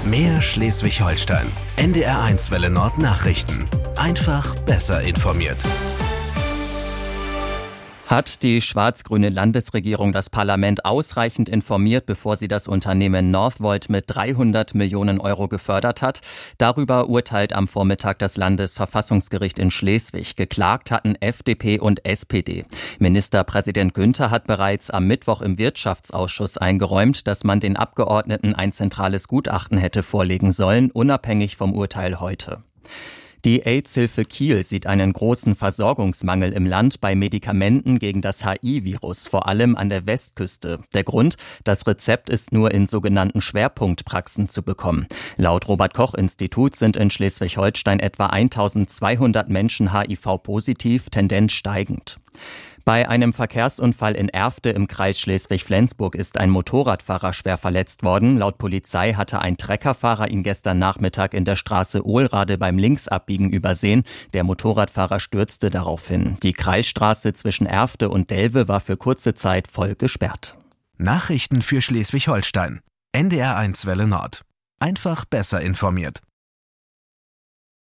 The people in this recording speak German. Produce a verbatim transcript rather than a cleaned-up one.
Mehr Schleswig-Holstein. N D R eins Welle Nord Nachrichten. Einfach besser informiert. Hat die schwarz-grüne Landesregierung das Parlament ausreichend informiert, bevor sie das Unternehmen Northvolt mit dreihundert Millionen Euro gefördert hat? Darüber urteilt am Vormittag das Landesverfassungsgericht in Schleswig. Geklagt hatten F D P und S P D. Ministerpräsident Günther hat bereits am Mittwoch im Wirtschaftsausschuss eingeräumt, dass man den Abgeordneten ein zentrales Gutachten hätte vorlegen sollen, unabhängig vom Urteil heute. Die AIDS-Hilfe Kiel sieht einen großen Versorgungsmangel im Land bei Medikamenten gegen das H I-Virus, vor allem an der Westküste. Der Grund: Das Rezept ist nur in sogenannten Schwerpunktpraxen zu bekommen. Laut Robert-Koch-Institut sind in Schleswig-Holstein etwa eintausendzweihundert Menschen H I V-positiv, Tendenz steigend. Bei einem Verkehrsunfall in Erfte im Kreis Schleswig-Flensburg ist ein Motorradfahrer schwer verletzt worden. Laut Polizei hatte ein Treckerfahrer ihn gestern Nachmittag in der Straße Ohlrade beim Linksabbiegen übersehen. Der Motorradfahrer stürzte daraufhin. Die Kreisstraße zwischen Erfte und Delve war für kurze Zeit voll gesperrt. Nachrichten für Schleswig-Holstein. N D R eins Welle Nord. Einfach besser informiert.